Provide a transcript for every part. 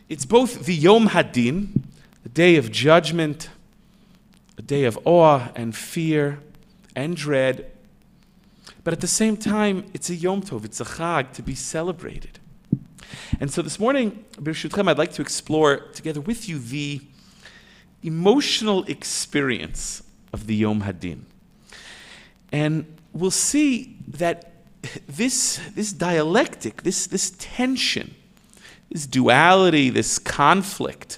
It's both the Yom Hadin, the day of judgment, a day of awe and fear and dread, but at the same time, it's a Yom Tov, it's a Chag to be celebrated. And so this morning, B'rshutchem, I'd like to explore together with you the emotional experience of the Yom Hadin. And we'll see that this dialectic, this tension, this duality, this conflict,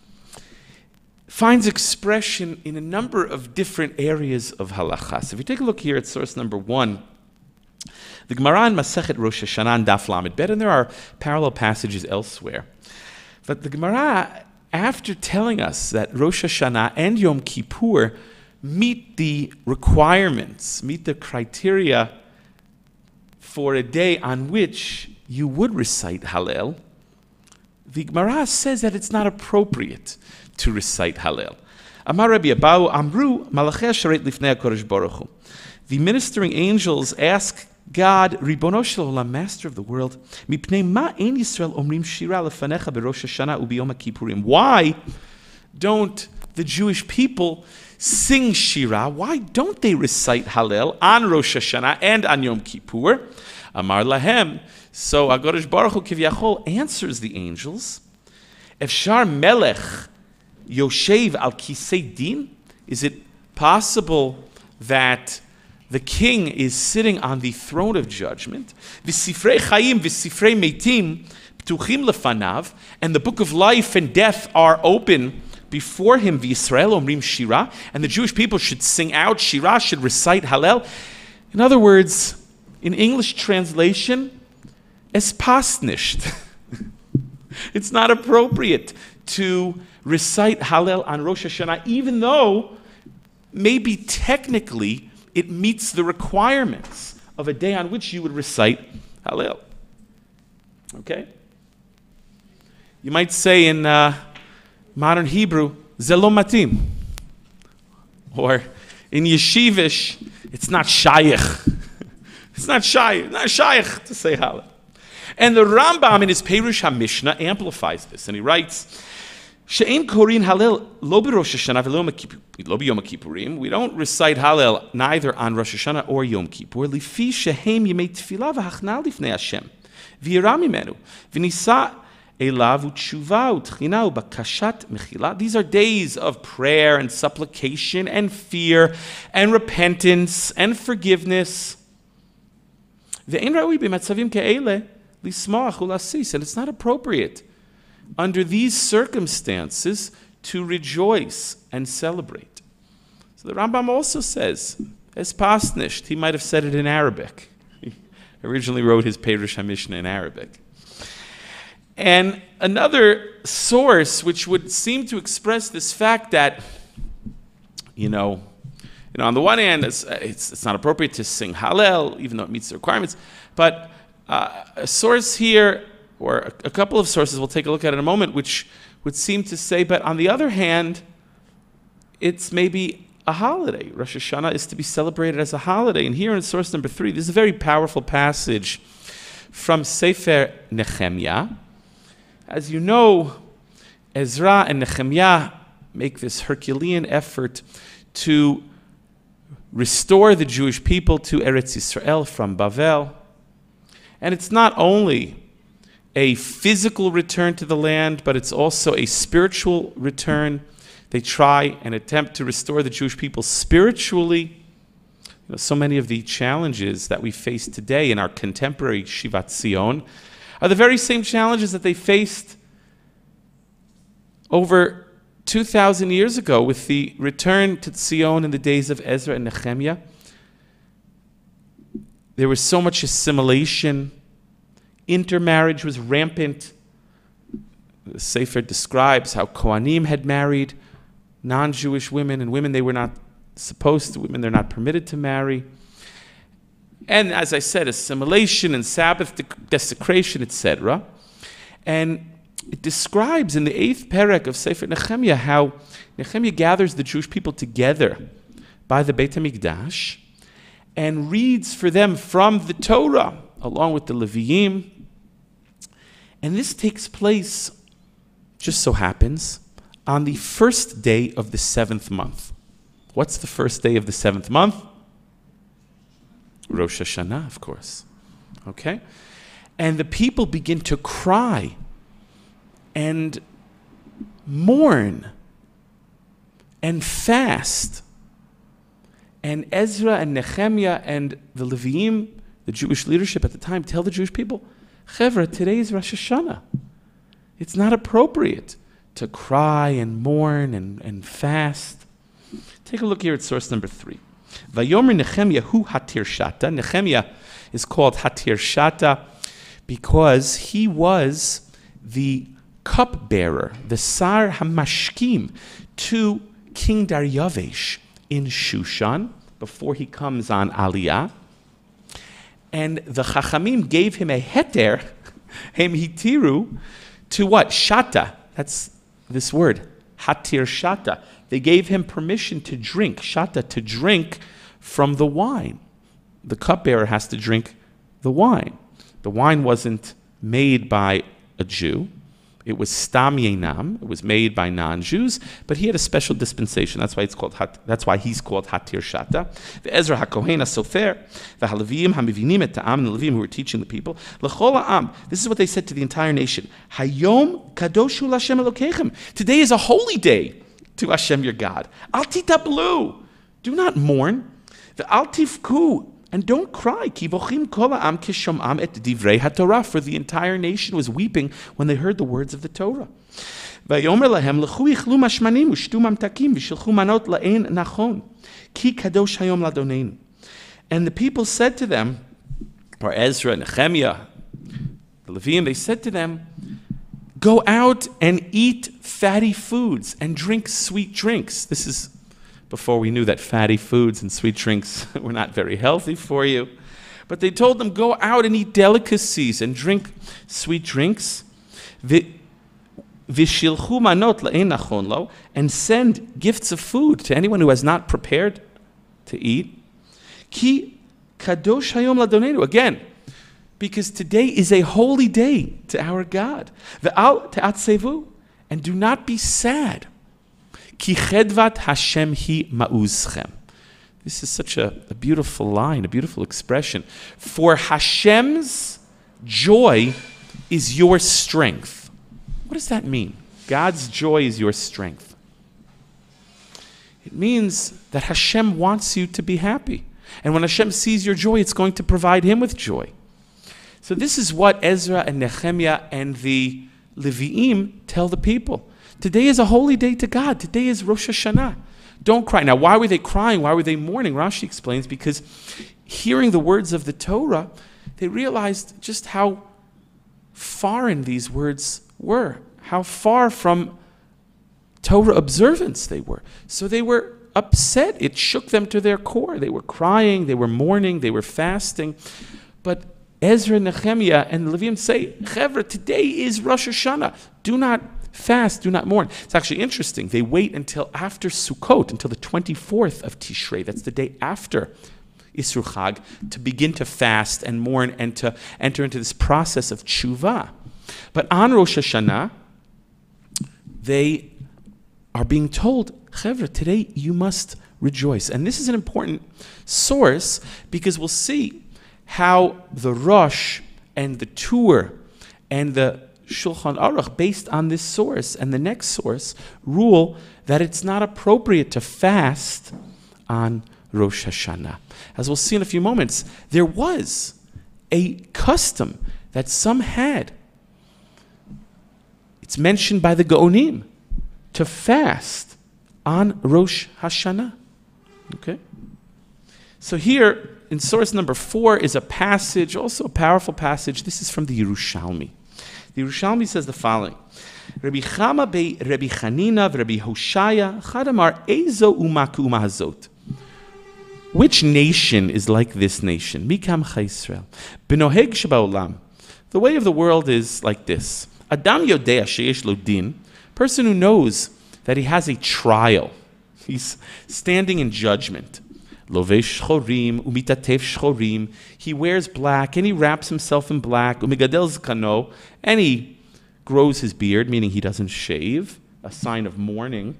finds expression in a number of different areas of halacha. So if you take a look here at source number 1, the Gemara in Masechet Rosh Hashanah and Daf Lamed Bet, and there are parallel passages elsewhere. But the Gemara, after telling us that Rosh Hashanah and Yom Kippur meet the requirements, meet the criteria for a day on which you would recite Hallel, the Gemara says that it's not appropriate to recite Hallel. Amar Rabbi Abahu Amru Malachei Asharet Lifnei HaKadosh Baruch Hu. The ministering angels ask God, Ribono Shel Olam, Master of the world, Mipnei ma ein Yisrael omrim shira lefanecha beRosh Hashanah uBiyom HaKippurim. Why don't the Jewish people sing Shira? Why don't they recite Hallel on Rosh Hashanah and on Yom Kippur? Amar Lahem. So HaKadosh Baruch Hu Kivyachol answers the angels, Efshar Melech Yoshev al Kisei Din? Is it possible that the king is sitting on the throne of judgment? V'sifrei Chaim v'sifrei Meitim ptuchim lefanav, and the book of life and death are open before him. V'Yisrael omrim Shira, and the Jewish people should sing out Shira, should recite Hallel. In other words, in English translation, es passt nicht. It's not appropriate to recite Hallel on Rosh Hashanah, even though maybe technically it meets the requirements of a day on which you would recite Hallel. Okay? You might say in modern Hebrew, ze lo matim. Or in Yeshivish, it's not shayich. It's not shayich to say Hallel. And the Rambam in his Perush HaMishnah amplifies this, and he writes, She'en korin Hallel lo b'Rosh Hashanah v'lo b'Yom Kippurim. We don't recite Hallel neither on Rosh Hashanah or Yom Kippur. Lifi shehem yemei tefillah v'hachna lifnei Hashem v'yira mimenu v'nisa elav u'tshuva u'tchina u'bakashat mechila. These are days of prayer and supplication and fear and repentance and forgiveness. Ve'en ra'ui b'matzavim ke'ele lismach u'lasis. And it's not appropriate under these circumstances to rejoice and celebrate. So the Rambam also says, es passt nicht. He might have said it in Arabic. He originally wrote his Perush HaMishnah in Arabic. And another source which would seem to express this fact that, on the one hand, it's not appropriate to sing Hallel, even though it meets the requirements, but a source here, or a couple of sources we'll take a look at in a moment, which would seem to say, but on the other hand, it's maybe a holiday. Rosh Hashanah is to be celebrated as a holiday. And here in source number 3, this is a very powerful passage from Sefer Nehemiah. As you know, Ezra and Nehemiah make this Herculean effort to restore the Jewish people to Eretz Yisrael from Bavel. And it's not only a physical return to the land, but it's also a spiritual return. They try and attempt to restore the Jewish people spiritually. So many of the challenges that we face today in our contemporary Shivat Zion are the very same challenges that they faced over 2,000 years ago with the return to Zion in the days of Ezra and Nehemiah. There was so much assimilation. Intermarriage was rampant. The Sefer describes how Kohanim had married non-Jewish women and women they were not supposed to, women they're not permitted to marry. And as I said, assimilation and Sabbath desecration, etc. And it describes in the 8th perek of Sefer Nehemiah how Nehemiah gathers the Jewish people together by the Beit HaMikdash and reads for them from the Torah, along with the Leviim. And this takes place just so happens, on the first day of the 7th month. What's the first day of the 7th month? Rosh Hashanah, of course. Okay? And the people begin to cry and mourn and fast. And Ezra and Nehemiah and the Leviim, the Jewish leadership at the time, tell the Jewish people, Chevra, today is Rosh Hashanah. It's not appropriate to cry and mourn and fast. Take a look here at source number 3. Vayomer Nehemiah hu hatir shata. Nehemiah is called hatir shata because he was the cupbearer, the sar hamashkim, to King Daryavesh in Shushan before he comes on Aliyah. And the Chachamim gave him a heter, hem hitiru, to what? Shata. That's this word, hatir shata. They gave him permission to drink, shata, to drink from the wine. The cupbearer has to drink the wine. The wine wasn't made by a Jew. It was stam yenam. It was made by non-Jews, but he had a special dispensation. That's why he's called hatir shata. The Ezra hakohen hasofer, the Haleviim hamivinim et ta'am, the Levim who were teaching the people. L'chol ha'am. This is what they said to the entire nation. Hayom kadoshu l'Hashem Elokechem. Today is a holy day to Hashem your God. Al titablu. Do not mourn. The al tifku. And don't cry. Ki vochim kol ha'am kishom'am et divrei haTorah. For the entire nation was weeping when they heard the words of the Torah. Vayomer lahem lechu ichlu mashmanim ushtu mamtakim v'shilchu manot la'ein nachon. Ki kadosh hayom ladoneinu. And the people said to them, or Ezra and Nehemiah, the Leviim, they said to them, go out and eat fatty foods and drink sweet drinks. This is before we knew that fatty foods and sweet drinks were not very healthy for you. But they told them, go out and eat delicacies and drink sweet drinks. V'shilchu manot la'ein nachon lo, and send gifts of food to anyone who has not prepared to eat. Ki kadosh hayom ladoneinu. Again, because today is a holy day to our God. Ve'al te'atzevu, and do not be sad. Ki chedvat Hashem hi ma'uzchem. This is such a beautiful line, a beautiful expression. For Hashem's joy is your strength. What does that mean? God's joy is your strength. It means that Hashem wants you to be happy. And when Hashem sees your joy, it's going to provide him with joy. So this is what Ezra and Nehemiah and the Leviim tell the people. Today is a holy day to God. Today is Rosh Hashanah. Don't cry. Now, why were they crying? Why were they mourning? Rashi explains, because hearing the words of the Torah, they realized just how foreign these words were, how far from Torah observance they were. So they were upset. It shook them to their core. They were crying, they were mourning, they were fasting. But Ezra, Nehemiah, and the Leviim say, Chevra, today is Rosh Hashanah. Do not fast, do not mourn. It's actually interesting. They wait until after Sukkot, until the 24th of Tishrei. That's the day after Isru Chag, to begin to fast and mourn and to enter into this process of tshuva. But on Rosh Hashanah, they are being told, Chevra, today you must rejoice. And this is an important source because we'll see how the Rosh and the Tur and the Shulchan Aruch, based on this source and the next source, rule that it's not appropriate to fast on Rosh Hashanah. As we'll see in a few moments, there was a custom that some had. It's mentioned by the Gaonim to fast on Rosh Hashanah. Okay? So here, in source number 4 is a passage, also a powerful passage. This is from the Yerushalmi. The Yerushalmi says the following: Rabbi Chama be Rabbi Chanina v'Rabbi Hoshaya chadamar ezo umaku umahazot. Which nation is like this nation? Mikam Chayisrael. Benoheg shebaolam. The way of the world is like this: Adam yodea sheyesh lo din. Person who knows that he has a trial. He's standing in judgment. Lovesh shchorim umitatef shchorim. He wears black and he wraps himself in black. Umigadel zkano, and he grows his beard, meaning he doesn't shave, a sign of mourning.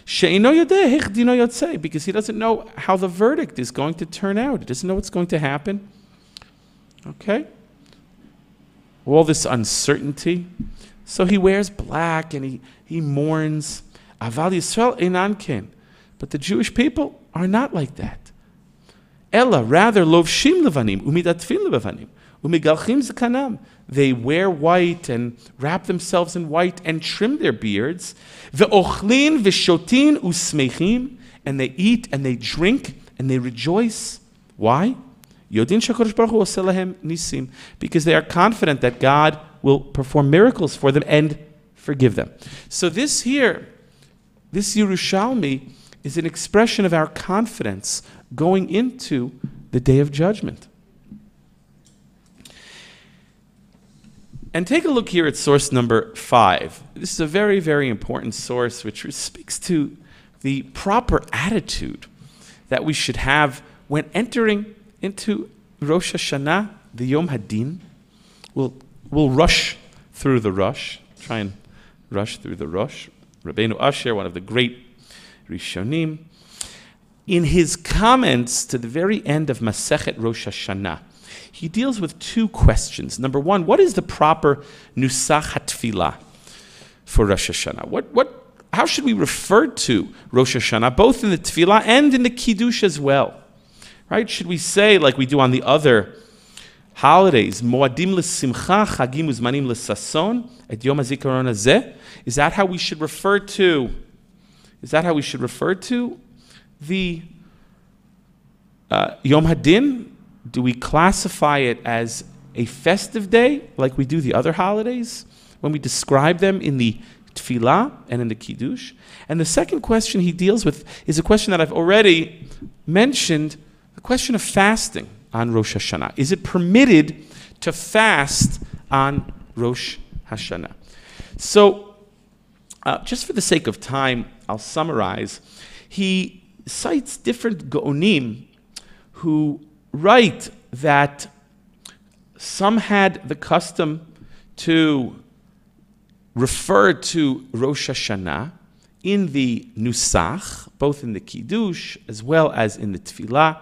Because he doesn't know how the verdict is going to turn out. He doesn't know what's going to happen. Okay? All this uncertainty. So he wears black and he mourns. Aval Yisrael einan ken. But the Jewish people are not like that. Ella, rather, lovshim levanim, umidatfim levanim, umigalchim zekanam. They wear white and wrap themselves in white and trim their beards. Ve'ochlin ve'shotin usmechim. And they eat and they drink and they rejoice. Why? Yodin shakadosh baruch hu oseh lahem nisim. Because they are confident that God will perform miracles for them and forgive them. So this here, this Yerushalmi, is an expression of our confidence going into the day of judgment. And take a look here at source number 5. This is a very, very important source which speaks to the proper attitude that we should have when entering into Rosh Hashanah, the Yom Hadin. We'll rush through the Rosh, try and rush through the Rosh. Rabbeinu Asher, one of the great Rishonim, in his comments to the very end of Masechet Rosh Hashanah, he deals with two questions. Number one, what is the proper Nusach HaTfilah for Rosh Hashanah? How should we refer to Rosh Hashanah, both in the Tfilah and in the Kiddush as well? Right? Should we say, like we do on the other holidays, Moadim l'simcha, Chagim uzmanim l'sason, et Yom HaZikaron hazeh? Is that how we should refer to? Is that how we should refer to the Yom Hadin? Do we classify it as a festive day like we do the other holidays when we describe them in the Tfilah and in the Kiddush? And the second question he deals with is a question that I've already mentioned, the question of fasting on Rosh Hashanah. Is it permitted to fast on Rosh Hashanah? So, just for the sake of time, I'll summarize. He cites different Gaonim who write that some had the custom to refer to Rosh Hashanah in the Nusach, both in the Kiddush as well as in the Tfilah,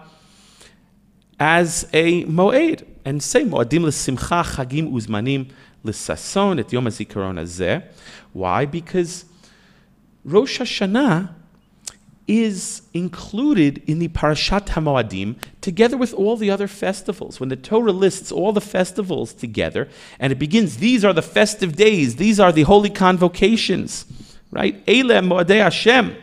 as a Moed, and say Moadim l'simcha chagim uzmanim l'sason et Yom HaZikaron hazeh. Why? Because Rosh Hashanah is included in the Parashat HaMoadim together with all the other festivals. When the Torah lists all the festivals together, and it begins, these are the festive days, these are the holy convocations, right? Eile Moadei Hashem.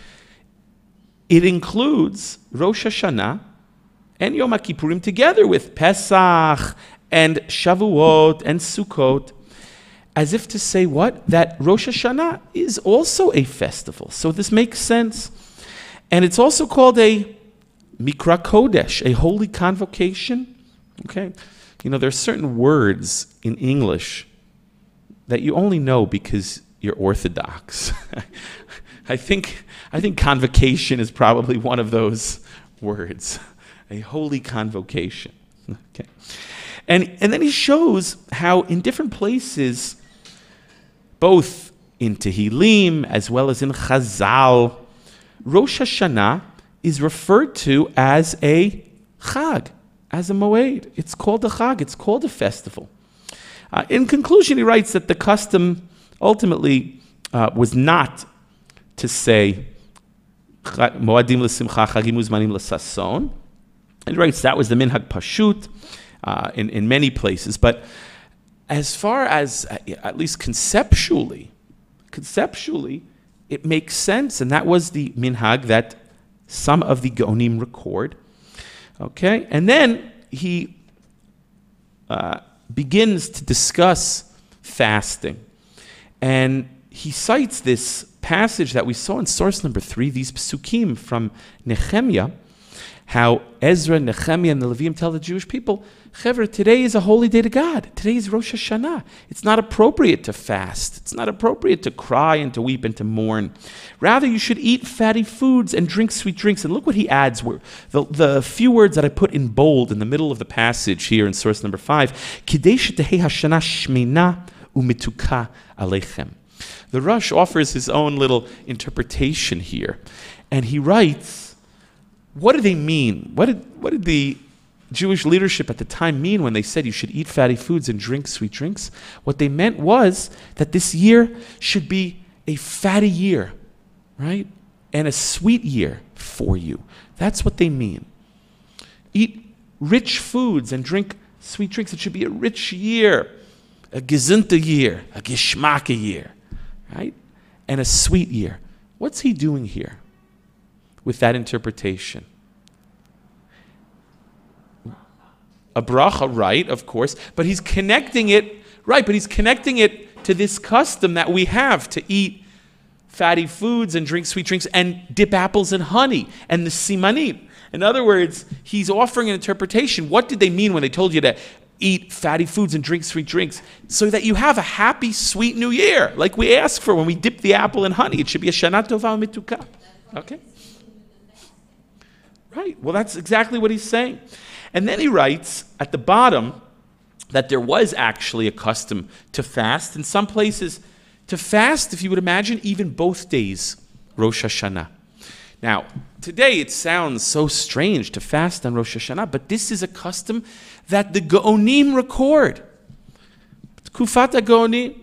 It includes Rosh Hashanah and Yom HaKippurim together with Pesach and Shavuot and Sukkot, as if to say what? That Rosh Hashanah is also a festival. So this makes sense. And it's also called a Mikra Kodesh, a holy convocation. Okay? You know, there are certain words in English that you only know because you're Orthodox. I think convocation is probably one of those words. A holy convocation. Okay. And then he shows how in different places, both in Tehillim as well as in Chazal, Rosh Hashanah is referred to as a Chag, as a Moed. It's called a Chag, it's called a festival. In conclusion, he writes that the custom ultimately was not to say Moadim l'simcha chagim uzmanim l'sason. And he writes that was the Minhag Pashut in many places. But as far as, at least conceptually, it makes sense, and that was the minhag that some of the Gaonim record. Okay, and then he begins to discuss fasting, and he cites this passage that we saw in source number 3, these psukim from Nehemiah, how Ezra, Nehemiah, and the Levium tell the Jewish people, Chevra, today is a holy day to God. Today is Rosh Hashanah. It's not appropriate to fast. It's not appropriate to cry and to weep and to mourn. Rather, you should eat fatty foods and drink sweet drinks. And look what he adds, the few words that I put in bold in the middle of the passage here in source number 5. Kidei shetehei hashana shmina umituka alechem. The Rosh offers his own little interpretation here. And he writes, what do they mean? What did the Jewish leadership at the time mean when they said you should eat fatty foods and drink sweet drinks? What they meant was that this year should be a fatty year, right? And a sweet year for you. That's what they mean. Eat rich foods and drink sweet drinks. It should be a rich year, a gesunte year, a geschmacke year, right? And a sweet year. What's he doing here with that interpretation? A bracha, right, of course, but he's connecting it, right, but he's connecting it to this custom that we have to eat fatty foods and drink sweet drinks and dip apples in honey and the simanim. In other words, he's offering an interpretation. What did they mean when they told you to eat fatty foods and drink sweet drinks? So that you have a happy, sweet new year, like we ask for when we dip the apple in honey. It should be a Shana Tova Mituka. Okay? Right. Well, that's exactly what he's saying. And then he writes at the bottom that there was actually a custom to fast. In some places, to fast, if you would imagine, even both days, Rosh Hashanah. Now, today it sounds so strange to fast on Rosh Hashanah, but this is a custom that the Gaonim record. Kufat Gaonim.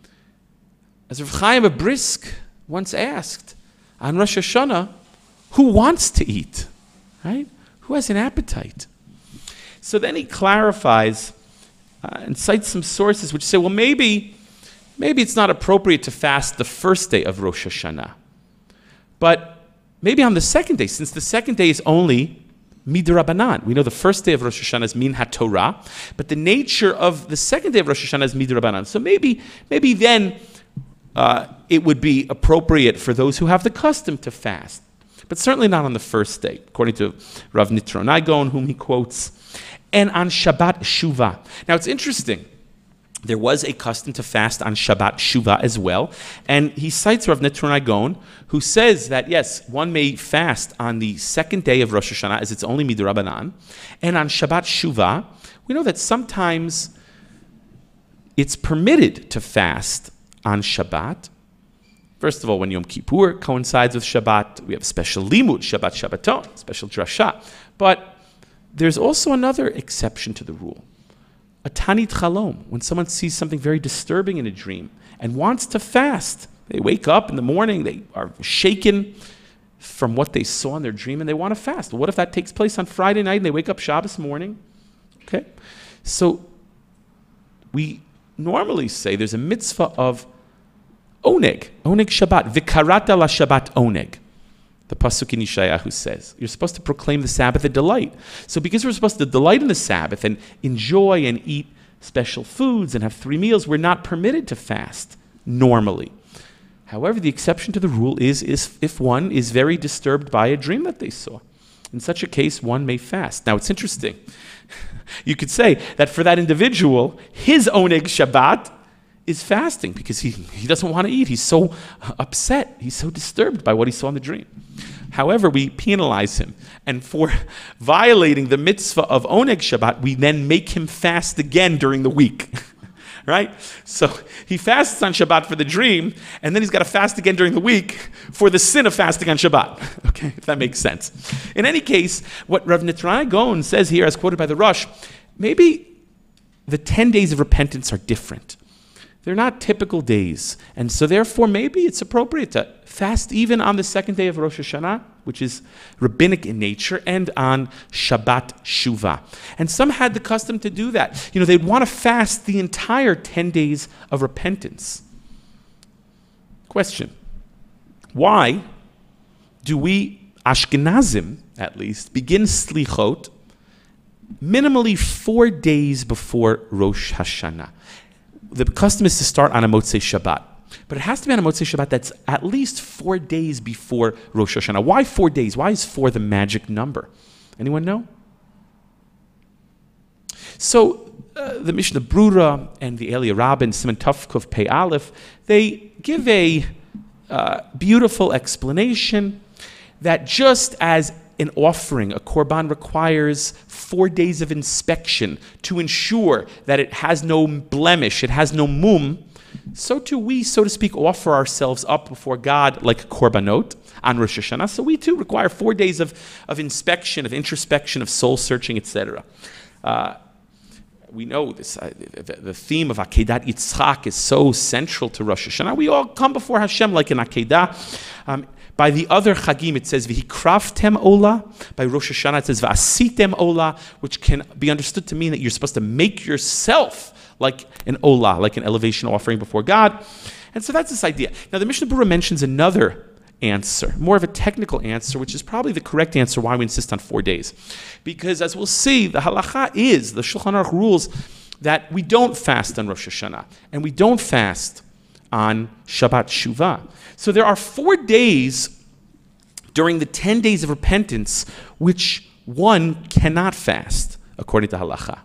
As Rav Chaim Brisk once asked, on Rosh Hashanah, who wants to eat? Right? Who has an appetite? So then he clarifies and cites some sources which say, well, maybe it's not appropriate to fast the first day of Rosh Hashanah. But maybe on the second day, since the second day is only midrabanan. We know the first day of Rosh Hashanah is min haTorah, but the nature of the second day of Rosh Hashanah is midrabanan. So maybe then it would be appropriate for those who have the custom to fast. But certainly not on the first day, according to Rav Nitron Gaon, whom he quotes, and on Shabbat Shuvah. Now it's interesting. There was a custom to fast on Shabbat Shuvah as well. And he cites Rav Nitron Gaon, who says that, yes, one may fast on the second day of Rosh Hashanah, as it's only midrabanan. And on Shabbat Shuvah, we know that sometimes it's permitted to fast on Shabbat. First of all, when Yom Kippur coincides with Shabbat, we have special limud, Shabbat Shabbaton, special drasha. But there's also another exception to the rule. A tanit chalom, when someone sees something very disturbing in a dream and wants to fast. They wake up in the morning, they are shaken from what they saw in their dream, and they want to fast. Well, what if that takes place on Friday night and they wake up Shabbos morning? Okay? So we normally say there's a mitzvah of oneg Shabbat, vikarata la Shabbat oneg. The pasuk in Yeshayahu says, you're supposed to proclaim the Sabbath a delight. So because we're supposed to delight in the Sabbath and enjoy and eat special foods and have 3 meals, we're not permitted to fast normally. However, the exception to the rule is if one is very disturbed by a dream that they saw. In such a case, one may fast. Now, it's interesting. You could say that for that individual, his oneg Shabbat is fasting because he doesn't want to eat. He's so upset. He's so disturbed by what he saw in the dream. However, we penalize him. And for violating the mitzvah of oneg Shabbat, we then make him fast again during the week. Right? So he fasts on Shabbat for the dream, and then he's got to fast again during the week for the sin of fasting on Shabbat. Okay, if that makes sense. In any case, what Rav Nitron Gaon says here, as quoted by the Rosh, maybe the 10 days of repentance are different. They're not typical days. And so therefore, maybe it's appropriate to fast even on the second day of Rosh Hashanah, which is rabbinic in nature, and on Shabbat Shuvah. And some had the custom to do that. You know, they'd want to fast the entire 10 days of repentance. Question: why do we, Ashkenazim at least, begin Slichot minimally 4 days before Rosh Hashanah? The custom is to start on a Motzei Shabbat. But it has to be on a Motzei Shabbat that's at least 4 days before Rosh Hashanah. Why 4 days? Why is 4 the magic number? Anyone know? So the Mishnah Brura and the Elia Rabbin, Siman Tavkuf Pei Aleph, they give a beautiful explanation that just as an offering, a korban requires 4 days of inspection to ensure that it has no blemish, it has no mum, so too we, so to speak, offer ourselves up before God like korbanot on Rosh Hashanah. So we too require 4 days of inspection, of introspection, of soul searching, etc. We know this. The theme of Akedat Yitzchak is so central to Rosh Hashanah. We all come before Hashem like an Akedah. By the other Chagim, it says V'hikraftem Ola. By Rosh Hashanah, it says V'asitem Ola, which can be understood to mean that you're supposed to make yourself like an Ola, like an elevation offering before God. And so that's this idea. Now, the Mishnah Berurah mentions another answer, more of a technical answer, which is probably the correct answer why we insist on 4 days. Because as we'll see, the halacha is, the Shulchan Aruch rules, that we don't fast on Rosh Hashanah, and we don't fast on Shabbat Shuvah. So there are 4 days during the 10 days of repentance which one cannot fast, according to halacha.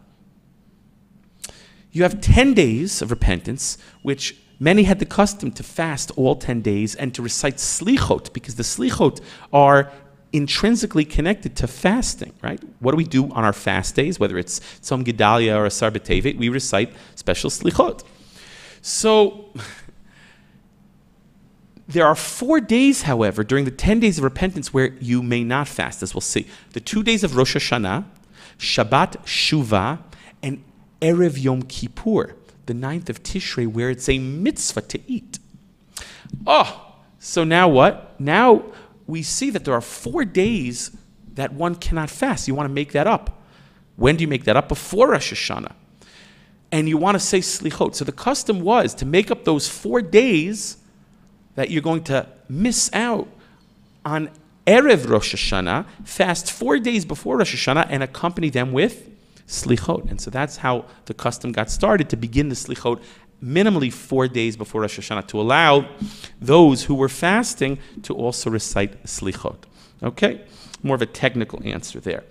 You have 10 days of repentance, which many had the custom to fast all 10 days and to recite slichot, because the slichot are intrinsically connected to fasting, right? What do we do on our fast days, whether it's Tzom Gedalia or Asar B'Tevet? We recite special slichot. So there are 4 days, however, during the 10 days of repentance where you may not fast, as we'll see. The 2 days of Rosh Hashanah, Shabbat Shuvah, and Erev Yom Kippur, the 9th of Tishrei, where it's a mitzvah to eat. Oh, so now what? Now we see that there are 4 days that one cannot fast. You want to make that up. When do you make that up? Before Rosh Hashanah. And you want to say slichot. So the custom was to make up those 4 days that you're going to miss out on Erev Rosh Hashanah, fast 4 days before Rosh Hashanah, and accompany them with slichot. And so that's how the custom got started, to begin the slichot minimally 4 days before Rosh Hashanah, to allow those who were fasting to also recite slichot. Okay? More of a technical answer there.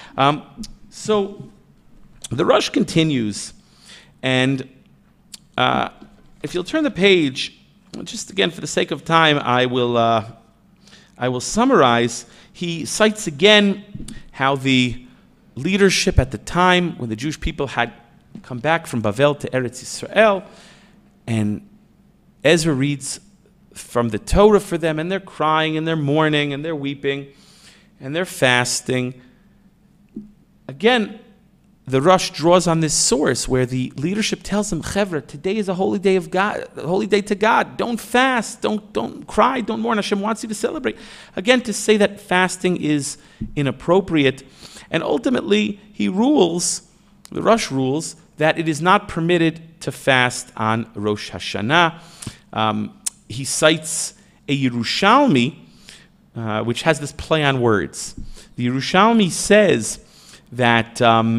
So the Rosh continues, and if you'll turn the page, just again for the sake of time, I will summarize. He cites again how the leadership at the time, when the Jewish people had come back from Bavel to Eretz Yisrael, and Ezra reads from the Torah for them, and they're crying, and they're mourning, and they're weeping, and they're fasting. Again, the Rosh draws on this source where the leadership tells them, Chevra, today is a holy day of God, a holy day to God. Don't fast, don't cry, don't mourn. Hashem wants you to celebrate. Again, to say that fasting is inappropriate. And ultimately, he rules, the Rosh rules, that it is not permitted to fast on Rosh Hashanah. He cites a Yerushalmi, which has this play on words. The Yerushalmi says that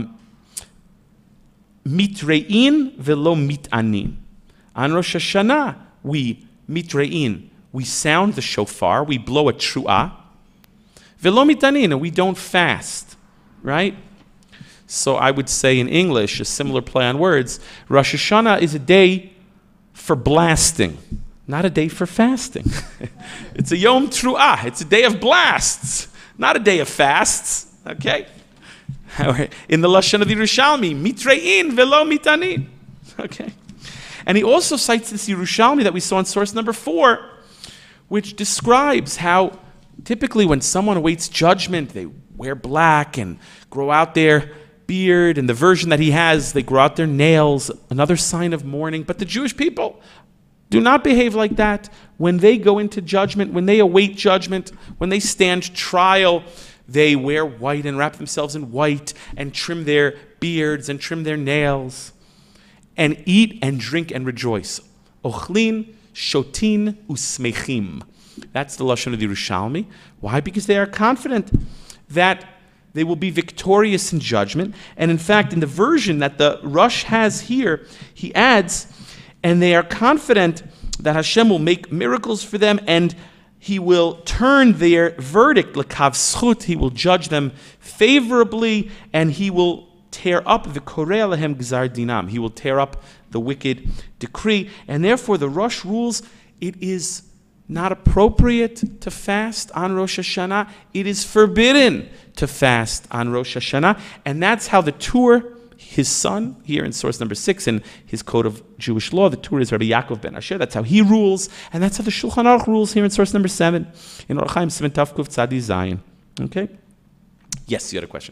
mitrein velo mitanin. On Rosh Hashanah, we mitrein, we sound the shofar, we blow a tru'ah. Velo mitanin, and we don't fast. Right? So I would say in English, a similar play on words, Rosh Hashanah is a day for blasting, not a day for fasting. It's a Yom Tru'ah. It's a day of blasts, not a day of fasts. Okay? In the Lashon of the Yerushalmi, mitrein velo mitanin. Okay? And he also cites this Yerushalmi that we saw in source number 4, which describes how typically when someone awaits judgment, they wear black and grow out their beard, and the version that he has, they grow out their nails, another sign of mourning. But the Jewish people do not behave like that. When they go into judgment, when they await judgment, when they stand trial, they wear white and wrap themselves in white and trim their beards and trim their nails and eat and drink and rejoice. Ochlin, shotin, usmechim. That's the Lashon of the Yerushalmi. Why? Because they are confident that they will be victorious in judgment. And in fact, in the version that the Rosh has here, he adds, and they are confident that Hashem will make miracles for them, and he will turn their verdict, l'kav zchut, he will judge them favorably, and he will tear up the korei alehem gzar dinam. He will tear up the wicked decree. And therefore, the Rosh rules, it is not appropriate to fast on Rosh Hashanah. It is forbidden to fast on Rosh Hashanah. And that's how the Tur, his son, here in source number 6 in his code of Jewish law, the Tur is Rabbi Yaakov ben Asher. That's how he rules. And that's how the Shulchan Aruch rules here in source number 7 in Orach Chaim Siman Tav Kuf Tzadi Zayin. Okay? Yes, you had a question.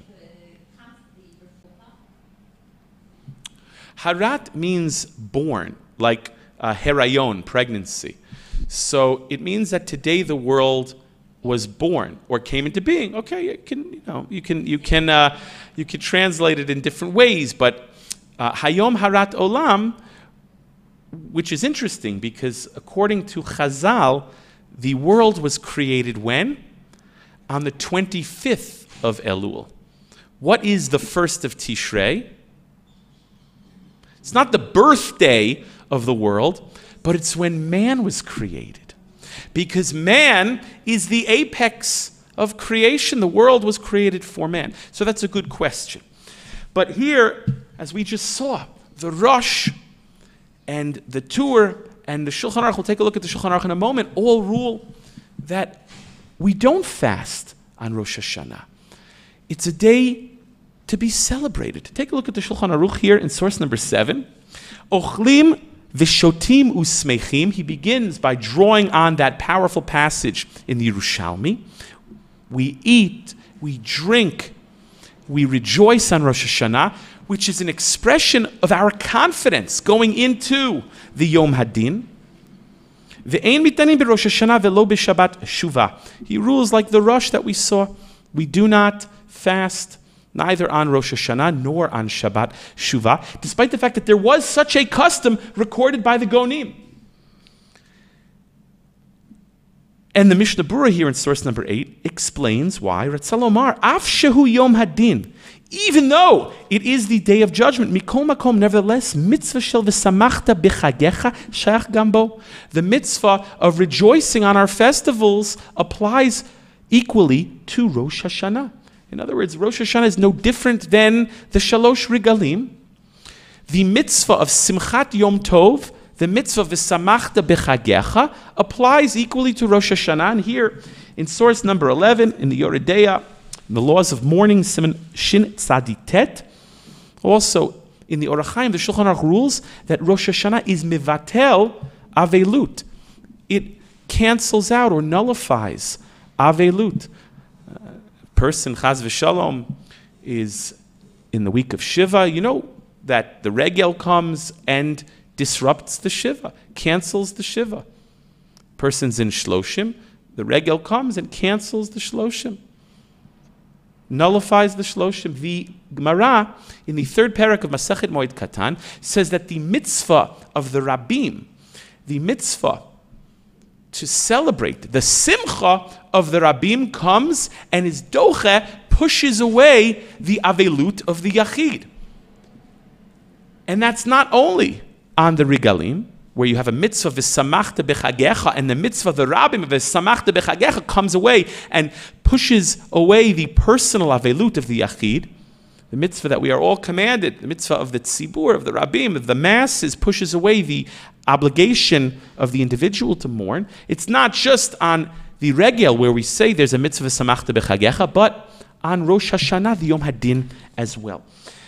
Harat means born, like herayon, pregnancy. So it means that today the world was born or came into being. Okay, you can translate it in different ways, but Hayom Harat Olam, which is interesting because according to Chazal, the world was created when? On the 25th of Elul. What is the first of Tishrei? It's not the birthday of the world, but it's when man was created. Because man is the apex of creation. The world was created for man. So that's a good question. But here, as we just saw, the Rosh and the Tur and the Shulchan Aruch, we'll take a look at the Shulchan Aruch in a moment, all rule that we don't fast on Rosh Hashanah. It's a day to be celebrated. Take a look at the Shulchan Aruch here in source number 7. Ochlim v'shotim usmechim. He begins by drawing on that powerful passage in the Yerushalmi. We eat, we drink, we rejoice on Rosh Hashanah, which is an expression of our confidence going into the Yom Hadin. Ve'ein mitanim b'Rosh Hashanah ve'lo b'Shabbat Shuvah. He rules like the Rosh that we saw. We do not fast neither on Rosh Hashanah nor on Shabbat Shuvah, despite the fact that there was such a custom recorded by the Gonim. And the Mishnah Berurah here in source number 8 explains why. Ratzalomar, Af Shehu Yom Hadin, even though it is the day of judgment, Mikol Makom, nevertheless, mitzvah shel v'samachta b'chagecha shayach gambo. The mitzvah of rejoicing on our festivals applies equally to Rosh Hashanah. In other words, Rosh Hashanah is no different than the Shalosh Regalim. The mitzvah of Simchat Yom Tov, the mitzvah of V'samachta b'chagecha, applies equally to Rosh Hashanah. And here, in source number 11, in the Yoredeya, in the laws of mourning, Siman Shin Tzaditet, also in the Orach Chaim, the Shulchan Aruch rules that Rosh Hashanah is mivatel avelut. It cancels out or nullifies avelut. Person, Chaz v'Shalom, is in the week of Shiva. You know that the Regel comes and disrupts the Shiva, cancels the Shiva. Person's in Shloshim, the Regel comes and cancels the Shloshim, nullifies the Shloshim. The Gemara, in the 3rd parak of Masechet Moed Katan, says that the mitzvah of the Rabbim, the mitzvah to celebrate, the simcha of the Rabbim comes and his doche pushes away the avelut of the Yachid. And that's not only on the Regalim, where you have a mitzvah v'samachta b'chagecha, and the mitzvah of the Rabbim v'samachta b'chagecha comes away and pushes away the personal avelut of the Yachid. The mitzvah that we are all commanded, the mitzvah of the tzibur, of the Rabbim, of the masses, pushes away the obligation of the individual to mourn. It's not just on the Regel where we say there's a mitzvah samachta b'chagecha, but on Rosh Hashanah, the Yom Hadin as well.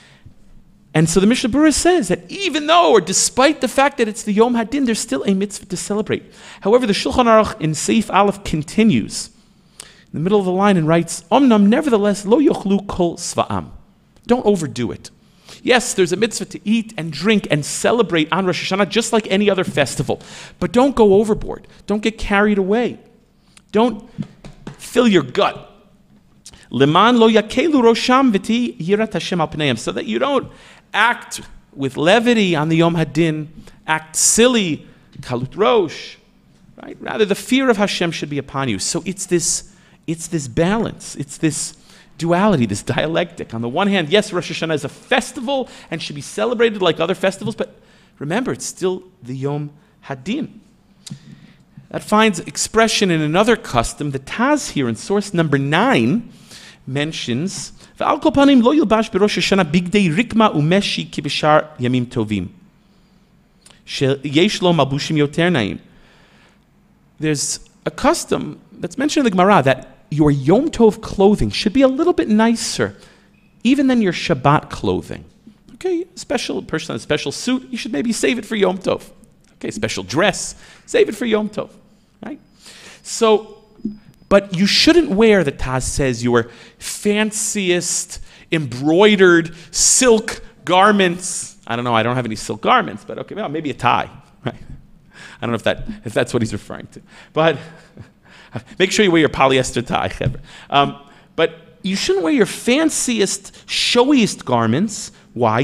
And so the Mishnah Berurah says that even though, or despite the fact that it's the Yom Hadin, there's still a mitzvah to celebrate. However, the Shulchan Aruch in Seif Aleph continues in the middle of the line and writes, Omnam, nevertheless, lo yochlu kol sva'am. Don't overdo it. Yes, there's a mitzvah to eat and drink and celebrate on Rosh Hashanah just like any other festival. But don't go overboard. Don't get carried away. Don't fill your gut. Leman lo yakelu rosham v'ti yirat Hashem al pneim, so that you don't act with levity on the Yom Hadin, act silly, kalut rosh, right? Rather, the fear of Hashem should be upon you. So it's this balance. It's this duality, this dialectic. On the one hand, yes, Rosh Hashanah is a festival and should be celebrated like other festivals, but remember, it's still the Yom Hadin. That finds expression in another custom. The Taz here in source number 9 mentions, "V'al kol panim lo yilbash b'Rosh Hashanah bigdei rikma umeshi ki b'shar yamim tovim. Yesh lo malbushim yoter naim." there's a custom that's mentioned in the Gemara that your Yom Tov clothing should be a little bit nicer even than your Shabbat clothing. Okay, special person, a special suit, you should maybe save it for Yom Tov. Okay, special dress, save it for Yom Tov, right? So, but you shouldn't wear, the Taz says, your fanciest embroidered silk garments. I don't know, I don't have any silk garments, but okay, well, maybe a tie, right? I don't know if that's what he's referring to. But make sure you wear your polyester tie. But you shouldn't wear your fanciest, showiest garments. Why?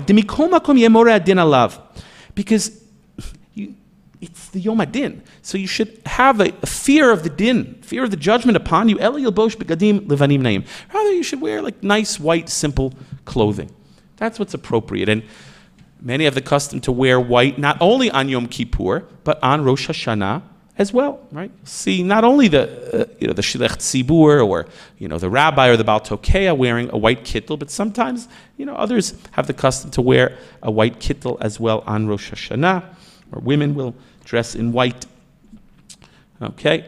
Because it's the Yom HaDin. So you should have a fear of the din, fear of the judgment upon you. Rather, you should wear like nice, white, simple clothing. That's what's appropriate. And many have the custom to wear white not only on Yom Kippur, but on Rosh Hashanah as well, right? See, not only the Shilech Tzibur or the rabbi or the Baal Tokeah wearing a white kittel, but sometimes others have the custom to wear a white kittel as well on Rosh Hashanah, or women will dress in white. Okay,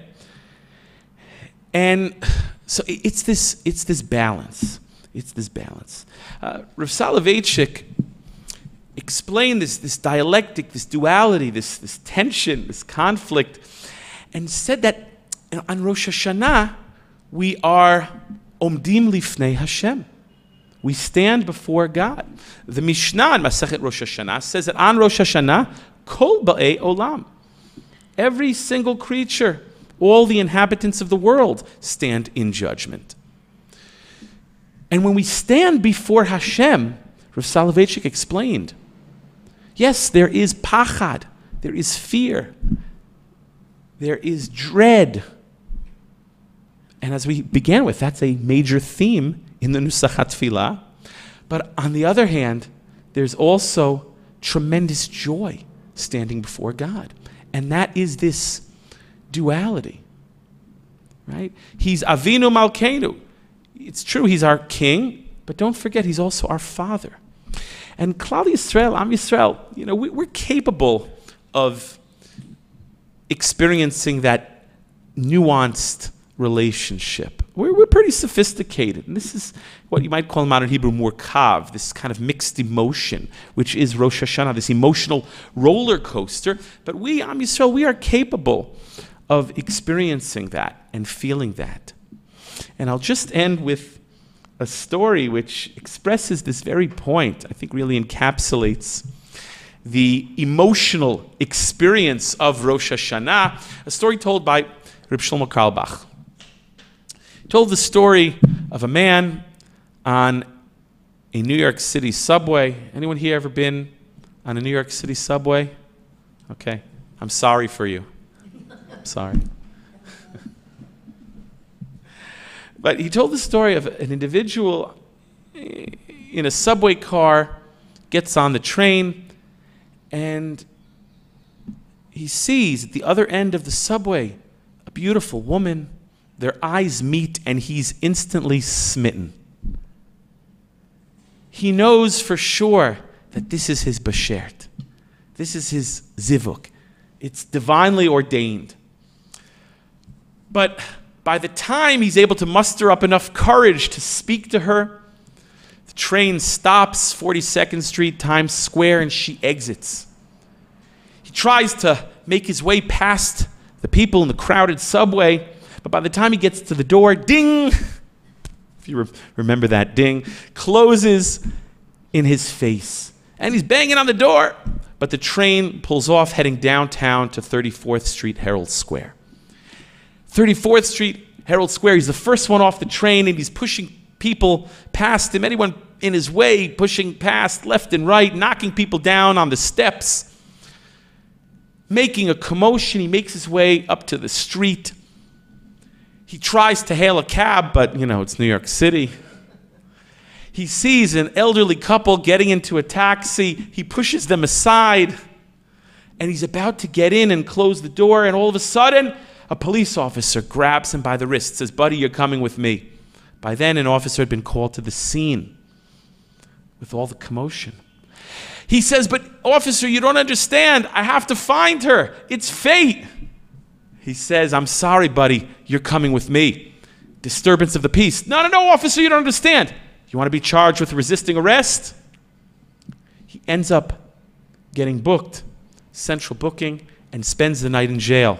and so it's this balance. It's this balance. Rav Soloveitchik explained this dialectic, this duality, this tension, this conflict, and said that on Rosh Hashanah we are omdim lifnei Hashem. We stand before God. The Mishnah in Masechet Rosh Hashanah says that on Rosh Hashanah, kol ba'ei olam, every single creature, all the inhabitants of the world stand in judgment. And when we stand before Hashem, Rav Soloveitchik explained, yes, there is pachad, there is fear, there is dread. And as we began with, that's a major theme in the Nusach HaTfilah. But on the other hand, there's also tremendous joy standing before God. And that is this duality, right? He's Avinu Malkeinu. It's true, he's our king, but don't forget, he's also our father. And Klal Yisrael, Am Yisrael, we're capable of experiencing that nuanced relationship. We're pretty sophisticated. And this is what you might call in modern Hebrew murkav, this kind of mixed emotion, which is Rosh Hashanah, this emotional roller coaster. But we, Am Yisrael, we are capable of experiencing that and feeling that. And I'll just end with a story which expresses this very point, I think really encapsulates the emotional experience of Rosh Hashanah, a story told by Reb Shlomo Carlebach. He told the story of a man on a New York City subway. Anyone here ever been on a New York City subway? Okay, I'm sorry for you. I'm sorry. But he told the story of an individual in a subway car, gets on the train, and he sees at the other end of the subway a beautiful woman. Their eyes meet, and he's instantly smitten. He knows for sure that this is his bashert. This is his zivuk. It's divinely ordained. But by the time he's able to muster up enough courage to speak to her, the train stops, 42nd Street, Times Square, and she exits. He tries to make his way past the people in the crowded subway, but by the time he gets to the door, ding, if you remember that ding, closes in his face. And he's banging on the door, but the train pulls off heading downtown to 34th Street, Herald Square. 34th Street, Herald Square, he's the first one off the train, and he's pushing people past him, anyone in his way, pushing past left and right, knocking people down on the steps, making a commotion. He makes his way up to the street. He tries to hail a cab, but, it's New York City. He sees an elderly couple getting into a taxi. He pushes them aside, and he's about to get in and close the door, and all of a sudden, a police officer grabs him by the wrist, says, "Buddy, you're coming with me." By then, an officer had been called to the scene with all the commotion. He says, "But officer, you don't understand. I have to find her. It's fate." He says, I'm sorry, buddy, you're coming with me. Disturbance of the peace. No, officer, you don't understand. You want to be charged with resisting arrest? He ends up getting booked, central booking, and spends the night in jail.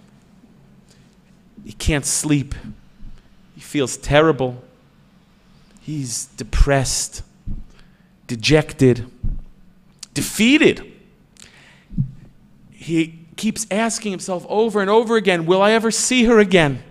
He can't sleep. He feels terrible. He's depressed, dejected, defeated. He keeps asking himself over and over again, will I ever see her again?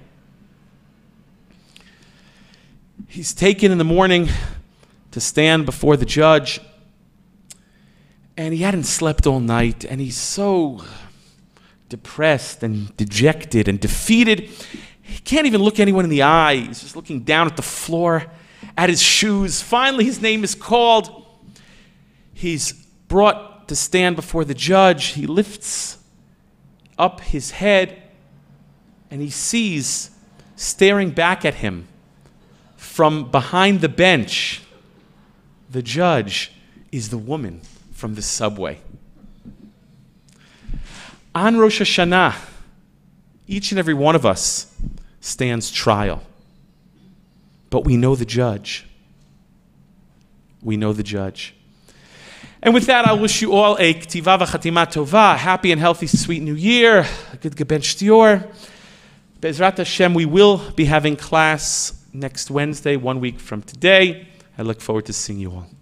He's taken in the morning to stand before the judge, and he hadn't slept all night, and he's so depressed and dejected and defeated. He can't even look anyone in the eye. He's just looking down at the floor, at his shoes. Finally, his name is called. He's brought to stand before the judge. He lifts up his head, and he sees, staring back at him from behind the bench, the judge is the woman from the subway. On Rosh Hashanah, each and every one of us stands trial. But we know the judge. We know the judge. And with that, I wish you all a K'tiva v'chatima tova, a happy and healthy, sweet new year, a good Geben Shtior. Be'ezrat Hashem, we will be having class next Wednesday, 1 week from today. I look forward to seeing you all.